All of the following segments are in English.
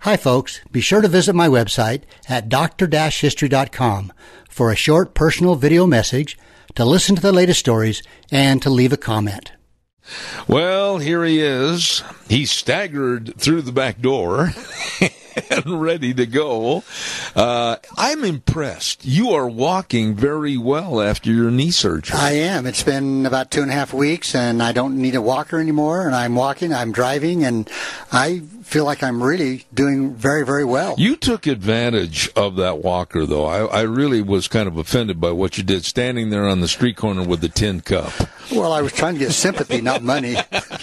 Hi, folks. Be sure to visit my website at dr-history.com for a short personal video message, to listen to the latest stories, and to leave a comment. Well, here he is. He staggered through the back door and ready to go. I'm impressed. You are walking very well after your knee surgery. I am. It's been about 2.5 weeks, and I don't need a walker anymore, and I'm walking, I'm driving, and I feel like I'm really doing very, very well. You took advantage of that walker, though. I really was kind of offended by what you did, standing there on the street corner with the tin cup. Well, I was trying to get sympathy, not money.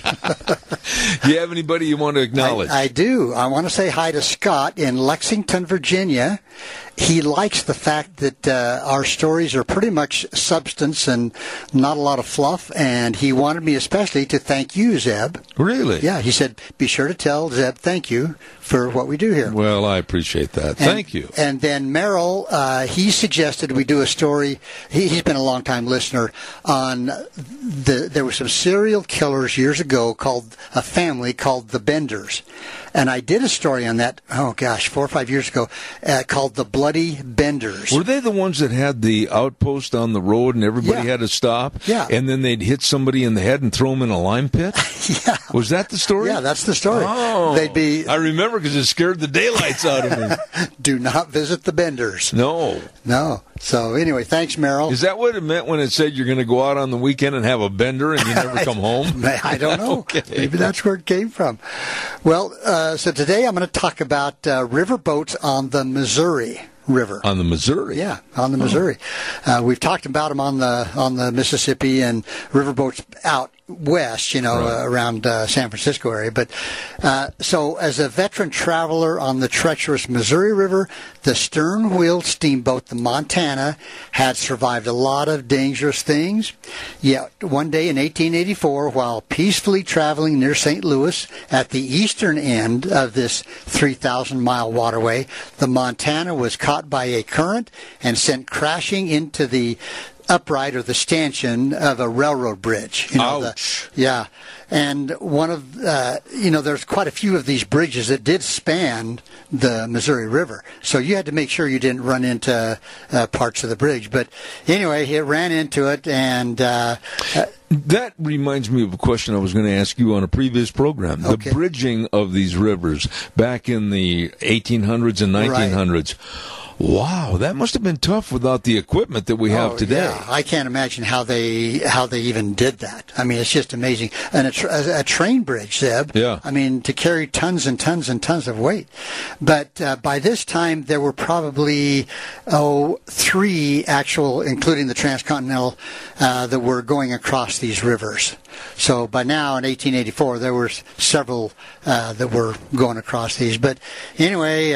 Do you have anybody you want to acknowledge? I do. I want to say hi to Scott in Lexington, Virginia. He likes the fact that our stories are pretty much substance and not a lot of fluff, and he wanted me especially to thank you, Zeb. Really? Yeah, he said, be sure to tell Zeb thank you for what we do here. Well, I appreciate that. Thank you. And then Merrill, he suggested we do a story. He's been a long-time listener on there were some serial killers years ago called a family called the Benders. And I did a story on that, 4 or 5 years ago, called The Bloody Benders. Were they the ones that had the outpost on the road and everybody had to stop? Yeah. And then they'd hit somebody in the head and throw them in a lime pit? Yeah. Was that the story? Yeah, that's the story. Oh. They'd be... I remember because it scared the daylights out of me. Do not visit the Benders. No. So anyway, thanks, Merrill. Is that what it meant when it said you're going to go out on the weekend and have a bender and you never come home? I don't know. Okay. Maybe that's where it came from. Well, so today I'm going to talk about river boats on the Missouri River. On the Missouri? Yeah, on the Missouri. We've talked about them on the Mississippi and riverboats out west, right. Around San Francisco area. But so as a veteran traveler on the treacherous Missouri River, the stern-wheeled steamboat, the Montana, had survived a lot of dangerous things. Yet one day in 1884, while peacefully traveling near St. Louis at the eastern end of this 3,000-mile waterway, the Montana was caught by a current and sent crashing into the upright or the stanchion of a railroad bridge. Ouch. And one of, there's quite a few of these bridges that did span the Missouri River. So you had to make sure you didn't run into parts of the bridge. But anyway, it ran into it, and... that reminds me of a question I was going to ask you on a previous program. Okay. The bridging of these rivers back in the 1800s and 1900s. Right. Wow, that must have been tough without the equipment that we have today. Yeah. I can't imagine how they even did that. I mean, it's just amazing. And a train bridge, Zeb. Yeah. I mean, to carry tons and tons and tons of weight. But by this time, there were probably 3 actual, including the transcontinental, that were going across these rivers. So by now, in 1884, there were several that were going across these. But anyway.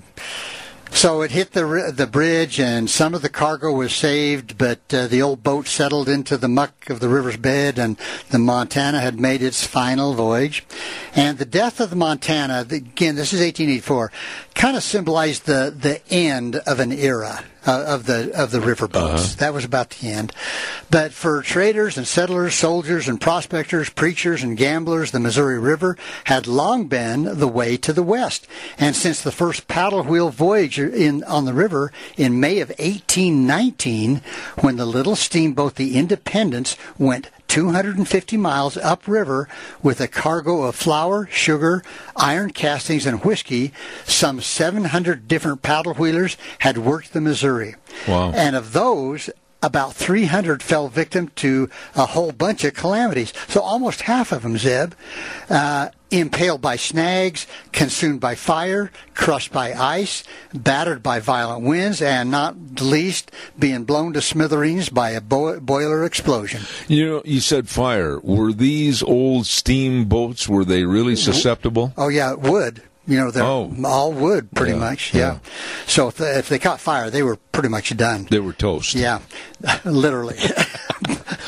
So it hit the bridge, and some of the cargo was saved, but the old boat settled into the muck of the river's bed, and the Montana had made its final voyage. And the death of the Montana, again, this is 1884, kind of symbolized the end of an era of the riverboats. Uh-huh. That was about the end. But for traders and settlers, soldiers and prospectors, preachers and gamblers, the Missouri River had long been the way to the west. And since the first paddle wheel voyage on the river in May of 1819, when the little steamboat, the Independence, went 250 miles upriver with a cargo of flour, sugar, iron castings, and whiskey, some 700 different paddle wheelers had worked the Missouri. Wow. And of those, about 300 fell victim to a whole bunch of calamities. So almost half of them, Zeb, impaled by snags, consumed by fire, crushed by ice, battered by violent winds, and not least being blown to smithereens by a boiler explosion. You said fire. Were these old steamboats, were they really susceptible? Oh, yeah, wood. They're all wood, pretty much. Yeah. So if they caught fire, they were pretty much done. They were toast. Yeah, literally.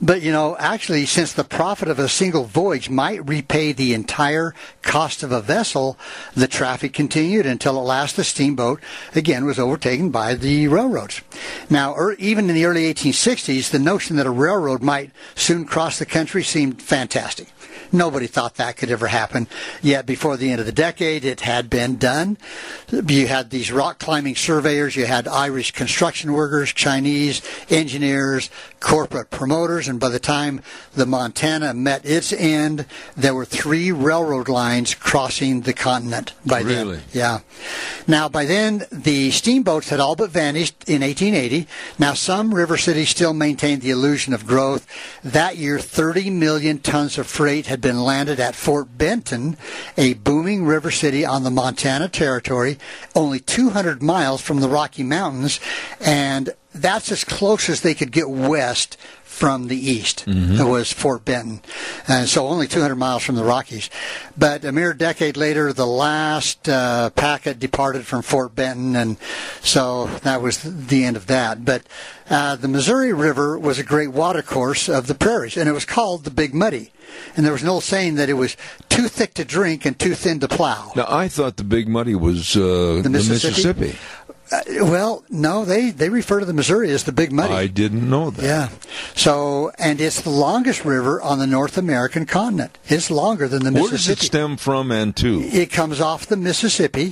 But, actually, since the profit of a single voyage might repay the entire cost of a vessel, the traffic continued until at last the steamboat, again, was overtaken by the railroads. Now, even in the early 1860s, the notion that a railroad might soon cross the country seemed fantastic. Nobody thought that could ever happen. Yet before the end of the decade, it had been done. You had these rock climbing surveyors. You had Irish construction workers, Chinese engineers, corporate promoters. And by the time the Montana met its end, there were 3 railroad lines crossing the continent by then. Really? Yeah. Now, by then, the steamboats had all but vanished in 1880. Now, some river cities still maintained the illusion of growth. That year, 30 million tons of freight had been landed at Fort Benton, a booming river city on the Montana Territory, only 200 miles from the Rocky Mountains, and that's as close as they could get west from the east. It was Fort Benton, and so only 200 miles from the Rockies. But a mere decade later, the last packet departed from Fort Benton, and so that was the end of that. But the Missouri River was a great watercourse of the prairies, and it was called the Big Muddy. And there was an old saying that it was too thick to drink and too thin to plow. Now, I thought the Big Muddy was the Mississippi. Well, no, they refer to the Missouri as the Big Muddy. I didn't know that. Yeah. So, and it's the longest river on the North American continent. It's longer than the Mississippi. Where does it stem from and to? It comes off the Mississippi,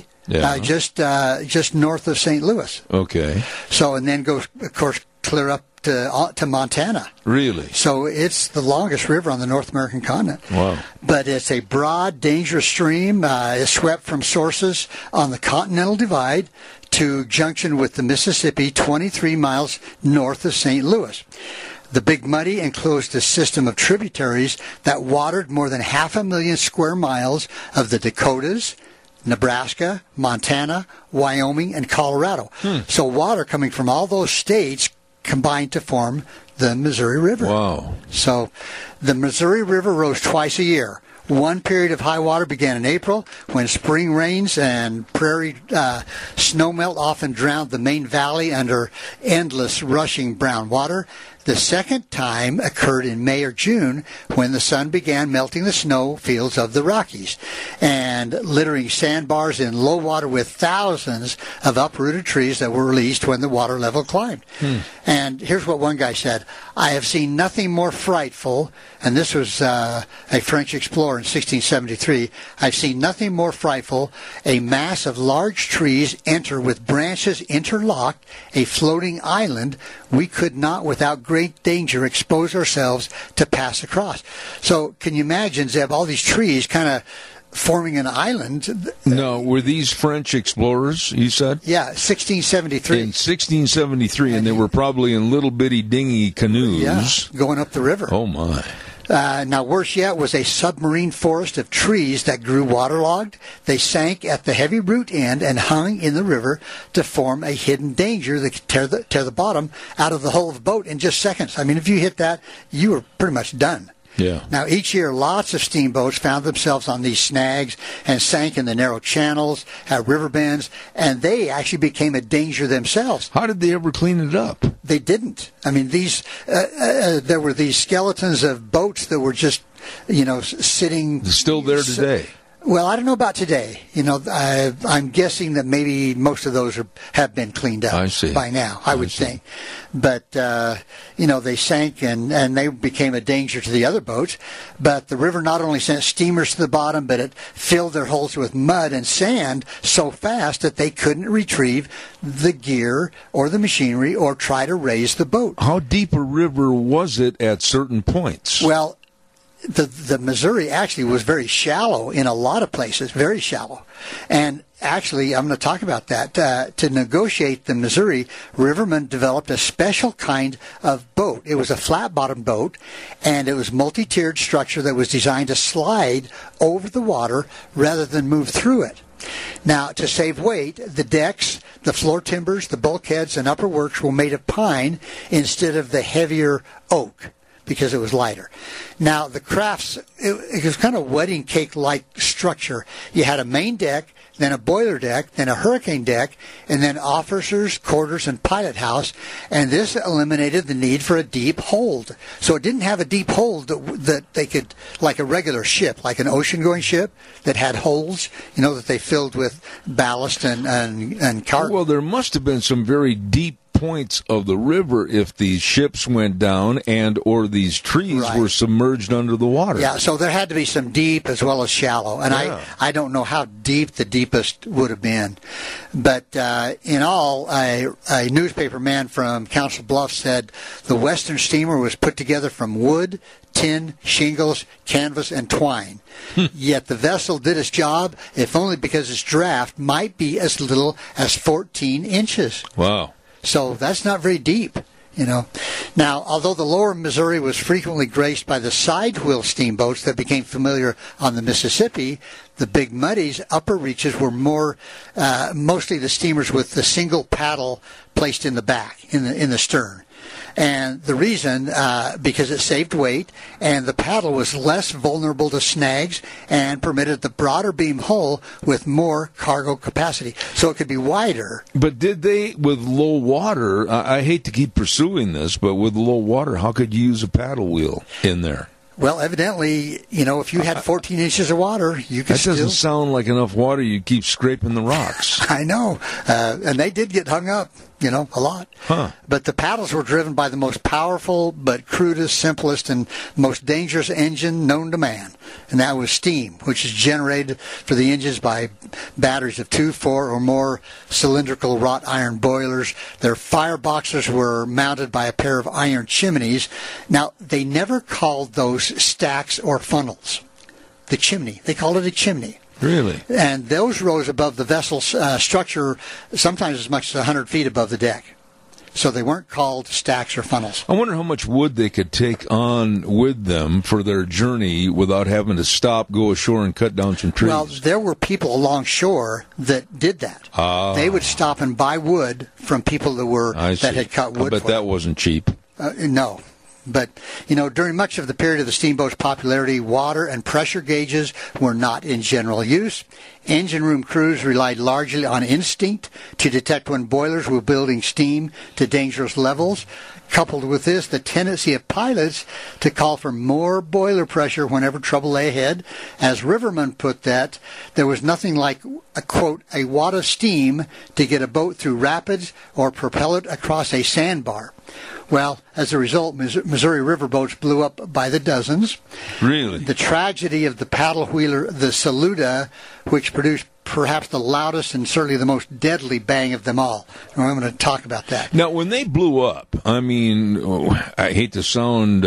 just north of St. Louis. Okay. So, and then goes, of course, clear up to Montana. Really? So it's the longest river on the North American continent. Wow. But it's a broad, dangerous stream. It's swept from sources on the Continental Divide to junction with the Mississippi 23 miles north of St. Louis. The Big Muddy enclosed a system of tributaries that watered more than 500,000 square miles of the Dakotas, Nebraska, Montana, Wyoming, and Colorado. So water coming from all those states combined to form the Missouri River. Wow. So the Missouri River rose twice a year. One period of high water began in April, when spring rains and prairie snowmelt often drowned the main valley under endless rushing brown water. The second time occurred in May or June, when the sun began melting the snow fields of the Rockies and littering sandbars in low water with thousands of uprooted trees that were released when the water level climbed. And here's what one guy said: "I have seen nothing more frightful," and this was a French explorer in 1673, "I've seen nothing more frightful, a mass of large trees enter with branches interlocked, a floating island. We could not without great danger expose ourselves to pass across." So can you imagine, Zeb, all these trees kind of forming an island? No, were these French explorers, you said? Yeah, 1673. In 1673, and they were probably in little bitty dinghy canoes. Yeah, going up the river. Oh, my. Now, worse yet was a submarine forest of trees that grew waterlogged. They sank at the heavy root end and hung in the river to form a hidden danger that could tear the bottom out of the hull of the boat in just seconds. I mean, if you hit that, you were pretty much done. Yeah. Now, each year, lots of steamboats found themselves on these snags and sank in the narrow channels at river bends, and they actually became a danger themselves. How did they ever clean it up? They didn't. I mean, there were these skeletons of boats that were just, sitting. Still there today. Well, I don't know about today. I'm guessing that maybe most of those have been cleaned up by now, I would think. But, they sank and they became a danger to the other boats. But the river not only sent steamers to the bottom, but it filled their holds with mud and sand so fast that they couldn't retrieve the gear or the machinery or try to raise the boat. How deep a river was it at certain points? Well, the Missouri actually was very shallow in a lot of places, very shallow. And actually, I'm going to talk about that. To negotiate the Missouri, rivermen developed a special kind of boat. It was a flat-bottomed boat, and it was multi-tiered structure that was designed to slide over the water rather than move through it. Now, to save weight, the decks, the floor timbers, the bulkheads, and upper works were made of pine instead of the heavier oak because it was lighter. Now, the crafts, it was kind of wedding cake-like structure. You had a main deck, then a boiler deck, then a hurricane deck, and then officers' quarters and pilot house, and this eliminated the need for a deep hold. So it didn't have a deep hold that they could, like a regular ship, like an ocean-going ship that had holes, that they filled with ballast and cargo. Well, there must have been some very deep points of the river if these ships went down and or these trees were submerged under the water. Yeah, so there had to be some deep as well as shallow. And I don't know how deep the deepest would have been. But in all, a newspaper man from Council Bluffs said the Western steamer was put together from wood, tin, shingles, canvas, and twine. Yet the vessel did its job, if only because its draft might be as little as 14 inches. Wow. So that's not very deep, Now, although the lower Missouri was frequently graced by the side wheel steamboats that became familiar on the Mississippi, the Big Muddy's upper reaches were mostly the steamers with the single paddle placed in the back, in the stern. And the reason, because it saved weight, and the paddle was less vulnerable to snags and permitted the broader beam hull with more cargo capacity. So it could be wider. But did they, with low water, I hate to keep pursuing this, but with low water, how could you use a paddle wheel in there? Well, evidently, if you had 14 inches of water, you could That doesn't sound like enough water. You'd keep scraping the rocks. I know. And they did get hung up, a lot. Huh. But the paddles were driven by the most powerful but crudest, simplest, and most dangerous engine known to man. And that was steam, which is generated for the engines by batteries of 2, 4, or more cylindrical wrought iron boilers. Their fireboxes were mounted by a pair of iron chimneys. Now, they never called those stacks or funnels. The chimney. They called it a chimney. Really? And those rose above the vessel's structure, sometimes as much as 100 feet above the deck. So they weren't called stacks or funnels. I wonder how much wood they could take on with them for their journey without having to stop, go ashore, and cut down some trees. Well, there were people along shore that did that. They would stop and buy wood from people that had cut wood. I bet that wasn't cheap. No. But, during much of the period of the steamboat's popularity, water and pressure gauges were not in general use. Engine room crews relied largely on instinct to detect when boilers were building steam to dangerous levels. Coupled with this, the tendency of pilots to call for more boiler pressure whenever trouble lay ahead. As Riverman put that, there was nothing like, quote, a wad of steam to get a boat through rapids or propel it across a sandbar. Well, as a result, Missouri River boats blew up by the dozens. Really? The tragedy of the paddle wheeler, the Saluda, which produced perhaps the loudest and certainly the most deadly bang of them all. And I'm going to talk about that. Now, when they blew up, I hate to sound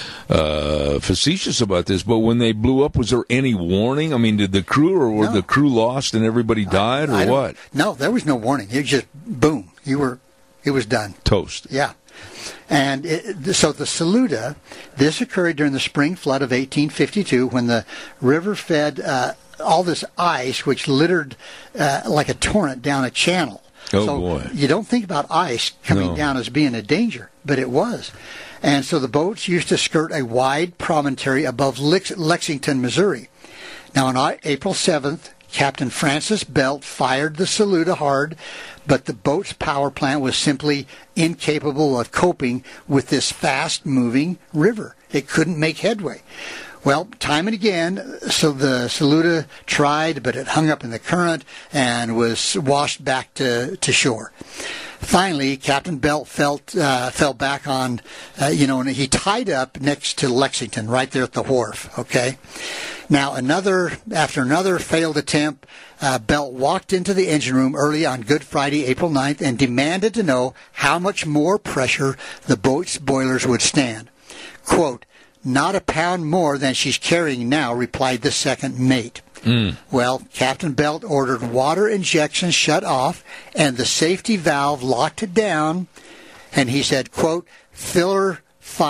facetious about this, but when they blew up, was there any warning? I mean, did the crew, or were the crew lost and everybody died, or what? No, there was no warning. It was just, boom, it was done. Toast. Yeah. And so the Saluda, this occurred during the spring flood of 1852 when the river fed all this ice, which littered like a torrent down a channel. Boy. You don't think about ice coming down as being a danger, but it was. And so the boats used to skirt a wide promontory above Lexington, Missouri. Now, on April 7th, Captain Francis Belt fired the Saluda hard, but the boat's power plant was simply incapable of coping with this fast-moving river. It couldn't make headway. Well, time and again, so the Saluda tried, but it hung up in the current and was washed back to shore. Finally, Captain Belt fell back on, and he tied up next to Lexington, right there at the wharf, okay? Now, after another failed attempt, Belt walked into the engine room early on Good Friday, April 9th, and demanded to know how much more pressure the boat's boilers would stand. Quote, "Not a pound more than she's carrying now," replied the second mate. Well, Captain Belt ordered water injection shut off, and the safety valve locked it down, and he said, quote, fill her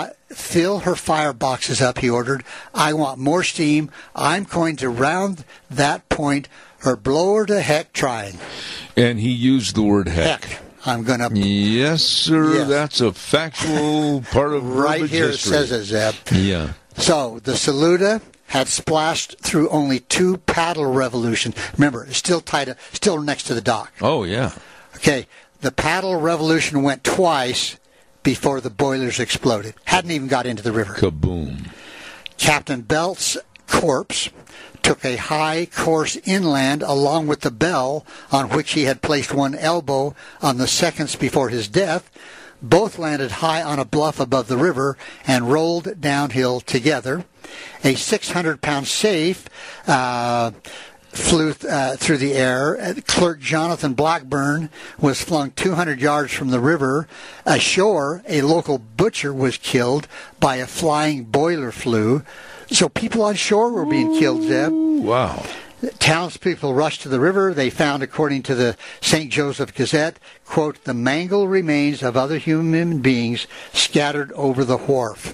fireboxes up, he ordered. "I want more steam. I'm going to round that point or blow her to heck trying." And he used the word heck. I'm going to... Yes, sir. Yes. That's a factual part of Right verbiage here history. it says it, Zeb. Yeah. So, the Saluda had splashed through only 2 paddle revolutions. Remember, it's still still next to the dock. Oh, yeah. Okay, the paddle revolution went twice before the boilers exploded. Hadn't even got into the river. Kaboom. Captain Belt's corpse took a high course inland along with the bell on which he had placed one elbow on the seconds before his death. Both landed high on a bluff above the river and rolled downhill together. A 600-pound safe flew through the air. Clerk Jonathan Blackburn was flung 200 yards from the river. Ashore, a local butcher was killed by a flying boiler flue. So people on shore were being killed, Zeb. Wow. Townspeople rushed to the river. They found, according to the St. Joseph Gazette, quote, the mangled remains of other human beings scattered over the wharf.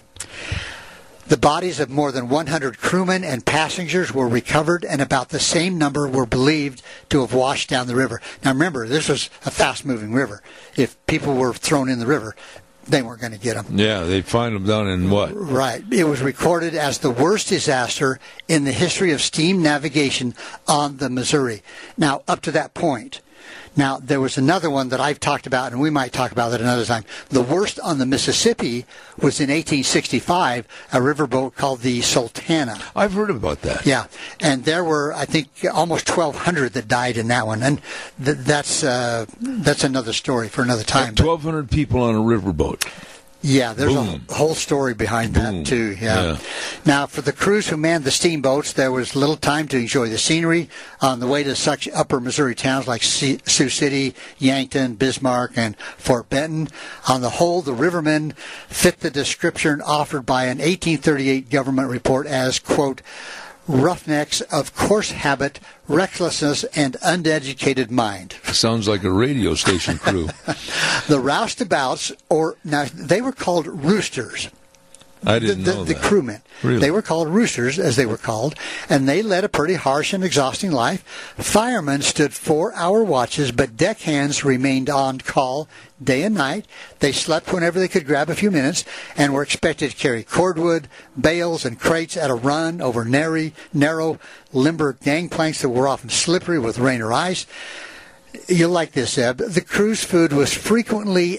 The bodies of more than 100 crewmen and passengers were recovered, and about the same number were believed to have washed down the river. Now remember, this was a fast-moving river. If people were thrown in the river, they weren't going to get them. Yeah, they find them down in what? Right. It was recorded as the worst disaster in the history of steam navigation on the Missouri. Now, up to that point. Now, there was another one that I've talked about, and we might talk about that another time. The worst on the Mississippi was in 1865, a riverboat called the Sultana. I've heard about that. Yeah, and there were, I think, almost 1,200 that died in that one, and that's another story for another time. 1,200 people on a riverboat. Yeah, there's Boom. a whole story behind Boom. that, too. Yeah. Now, for the crews who manned the steamboats, there was little time to enjoy the scenery on the way to such upper Missouri towns like Sioux City, Yankton, Bismarck, and Fort Benton. On the whole, the rivermen fit the description offered by an 1838 government report as, quote, roughnecks of coarse habit, recklessness, and uneducated mind. Sounds like a radio station crew. The roustabouts, now they were called roosters. I didn't know The that. crewmen. Really? They were called roosters, as they were called, and they led a pretty harsh and exhausting life. Firemen stood 4-hour watches, but deckhands remained on call day and night. They slept whenever they could grab a few minutes and were expected to carry cordwood, bales, and crates at a run over narrow limber gangplanks that were often slippery with rain or ice. You'll like this, Zeb. The crew's food was frequently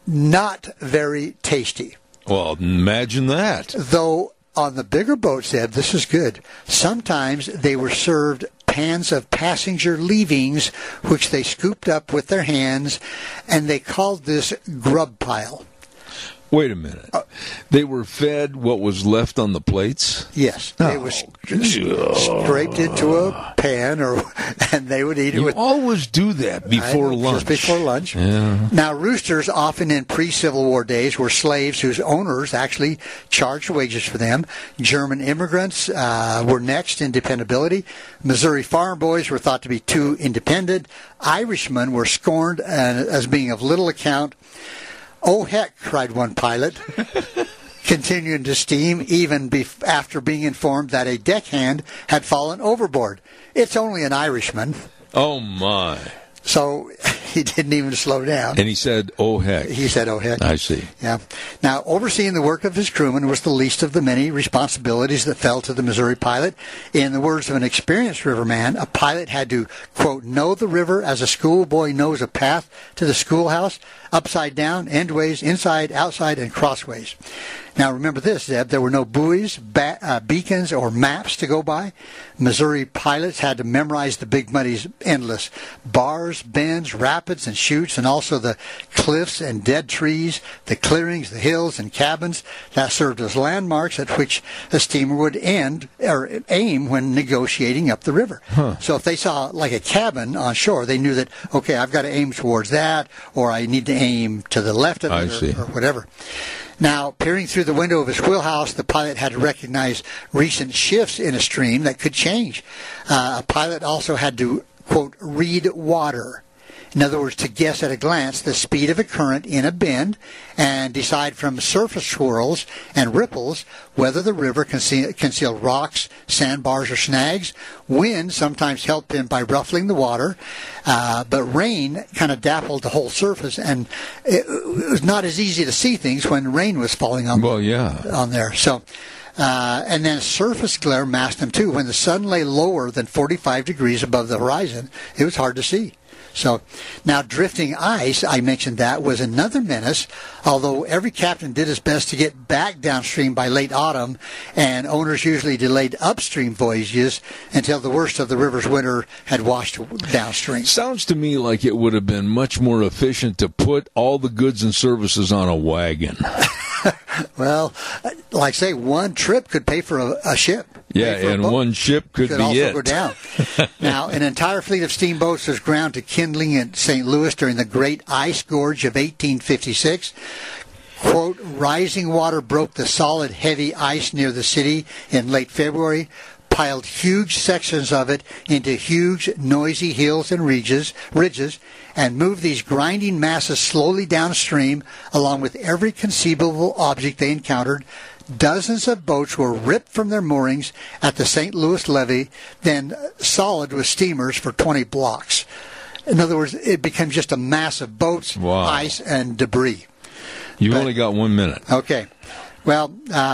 not very tasty. Well, imagine that. Though on the bigger boats, Ed, this is good. Sometimes they were served pans of passenger leavings, which they scooped up with their hands, and they called this grub pile. Wait a minute. They were fed what was left on the plates? Yes, they was scraped into a pan, and they would eat it You with. always do that before lunch. Just before lunch. Yeah. Now, roosters, often in pre-Civil War days, were slaves whose owners actually charged wages for them. German immigrants were next in dependability. Missouri farm boys were thought to be too independent. Irishmen were scorned as being of little account. "Oh, heck," cried one pilot, continuing to steam even after being informed that a deckhand had fallen overboard. "It's only an Irishman." Oh, my. So he didn't even slow down. And he said, oh, heck. He said, "Oh, heck." I see. Yeah. Now, overseeing the work of his crewmen was the least of the many responsibilities that fell to the Missouri pilot. In the words of an experienced riverman, a pilot had to, quote, know the river as a schoolboy knows a path to the schoolhouse, upside down, endways, inside, outside, and crossways. Now, remember this, Zeb, there were no buoys, beacons, or maps to go by. Missouri pilots had to memorize the Big Muddy's endless bars, bends, rapids, and chutes, and also the cliffs and dead trees, the clearings, the hills, and cabins that served as landmarks at which a steamer would aim when negotiating up the river. So if they saw like a cabin on shore, they knew that, okay, I've got to aim towards that, or I need to aim to the left of it, or whatever. Now, peering through the window of his wheelhouse, the pilot had to recognize recent shifts in a stream that could change. A pilot also had to, quote, read water. In other words, to guess at a glance the speed of a current in a bend and decide from surface swirls and ripples whether the river concealed rocks, sandbars, or snags. Wind sometimes helped him by ruffling the water, but rain kind of dappled the whole surface, and it was not as easy to see things when rain was falling on there. So. And then surface glare masked them too. When the sun lay lower than 45 degrees above the horizon, it was hard to see. So now drifting ice, I mentioned that, was another menace, although every captain did his best to get back downstream by late autumn, and owners usually delayed upstream voyages until the worst of the river's winter had washed downstream. Sounds to me like it would have been much more efficient to put all the goods and services on a wagon. Well, like say, one trip could pay for a ship. Yeah, and one ship could be also it. Go down. Now, an entire fleet of steamboats was ground to kindling at St. Louis during the Great Ice Gorge of 1856. Quote, rising water broke the solid, heavy ice near the city in late February, piled huge sections of it into huge, noisy hills and ridges, and moved these grinding masses slowly downstream along with every conceivable object they encountered. Dozens of boats were ripped from their moorings at the St. Louis levee, then solid with steamers for 20 blocks. In other words, it became just a mass of boats, ice, and debris. You've only got 1 minute. Okay. Well,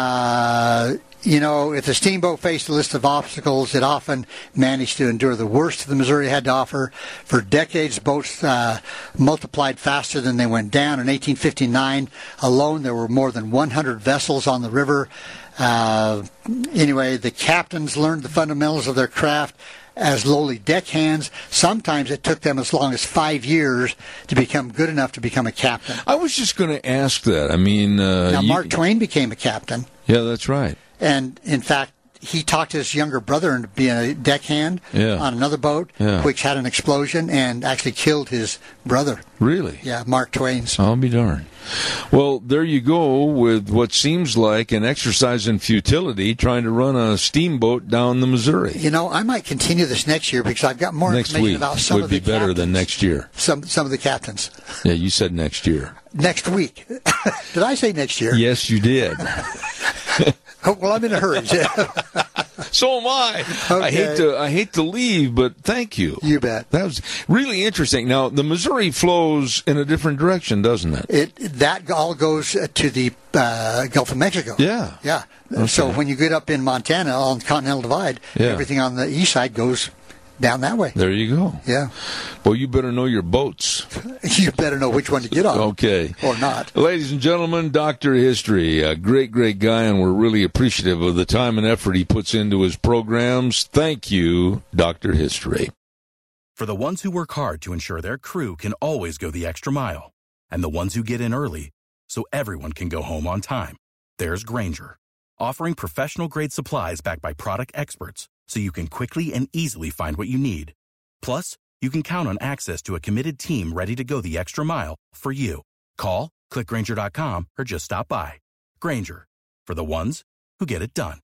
if the steamboat faced a list of obstacles, it often managed to endure the worst the Missouri had to offer. For decades, boats multiplied faster than they went down. In 1859 alone, there were more than 100 vessels on the river. Anyway, the captains learned the fundamentals of their craft as lowly deckhands. Sometimes it took them as long as 5 years to become good enough to become a captain. I was just going to ask that. I mean, now Mark Twain became a captain. Yeah, that's right. And, in fact, he talked his younger brother into being a deckhand on another boat, which had an explosion and actually killed his brother. Really? Yeah, Mark Twain's. I'll be darned. Well, there you go with what seems like an exercise in futility, trying to run a steamboat down the Missouri. I might continue this next year because I've got more information about some of the captains. Next week would be better than next year. Some of the captains. Yeah, you said next year. Next week. Did I say next year? Yes, you did. Well, I'm in a hurry. So am I. Okay. I hate to leave, but thank you. You bet. That was really interesting. Now, the Missouri flows in a different direction, doesn't it? That all goes to the Gulf of Mexico. Yeah. Yeah. Okay. So when you get up in Montana on the Continental Divide, everything on the east side goes down that way. There you go. Yeah. Well, you better know your boats. You better know which one to get on. Okay. Or not. Ladies and gentlemen, Dr. History, a great, great guy, and we're really appreciative of the time and effort he puts into his programs. Thank you, Dr. History. For the ones who work hard to ensure their crew can always go the extra mile, and the ones who get in early so everyone can go home on time, there's Grainger, offering professional-grade supplies backed by product experts, so you can quickly and easily find what you need. Plus, you can count on access to a committed team ready to go the extra mile for you. Call, click Grainger.com, or just stop by. Grainger, for the ones who get it done.